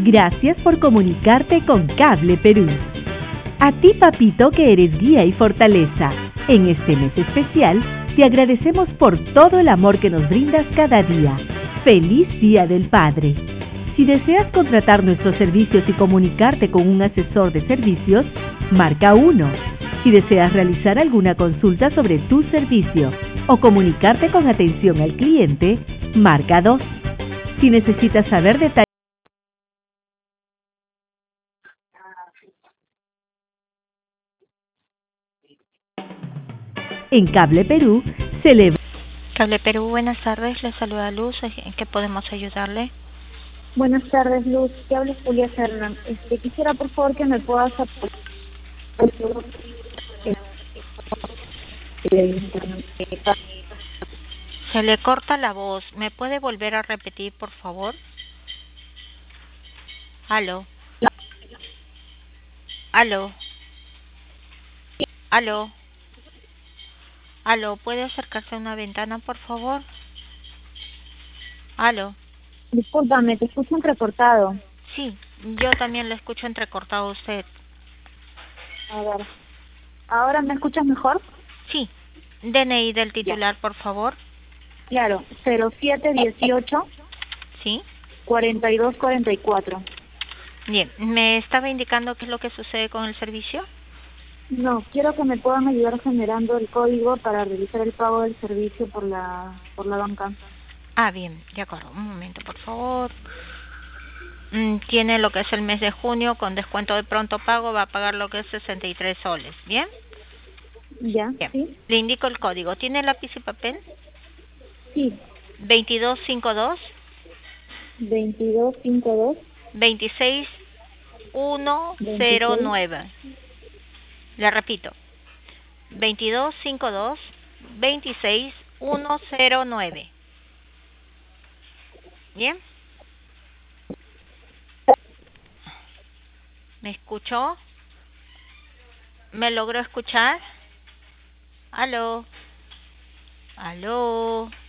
Gracias por comunicarte con Cable Perú. A ti, papito, que eres guía y fortaleza. En este mes especial, te agradecemos por todo el amor que nos brindas cada día. ¡Feliz Día del Padre! Si deseas contratar nuestros servicios y comunicarte con un asesor de servicios, marca 1. Si deseas realizar alguna consulta sobre tu servicio o comunicarte con atención al cliente, marca 2. Si necesitas saber detalles en Cable Perú, celebra. Cable Perú, buenas tardes. Le saluda Luz. ¿En qué podemos ayudarle? Buenas tardes, Luz. Te habla Julia Fernán. Quisiera, por favor, que me puedas apoyar. Se le corta la voz. ¿Me puede volver a repetir, por favor? Aló. Aló. Aló. Aló. ¿Puede acercarse a una ventana, por favor? Aló. Discúlpame, te escucho entrecortado. Sí, yo también le escucho entrecortado a usted. A ver. ¿Ahora me escuchas mejor? Sí. DNI del titular, por favor. Claro, 0718 Sí. 4244. Bien. ¿Me estaba indicando qué es lo que sucede con el servicio? No, quiero que me puedan ayudar generando el código para realizar el pago del servicio por la banca. Ah, bien, de acuerdo. Un momento, por favor. Tiene lo que es el mes de junio con descuento de pronto pago, va a pagar lo que es 63 soles. ¿Bien? ¿Ya? Bien. ¿Sí? Le indico el código. ¿Tiene lápiz y papel? Sí. 2252 2252 26109. Le repito. 2252 26109. ¿Bien? ¿Me escuchó? ¿Me logró escuchar? ¿Aló? ¿Aló?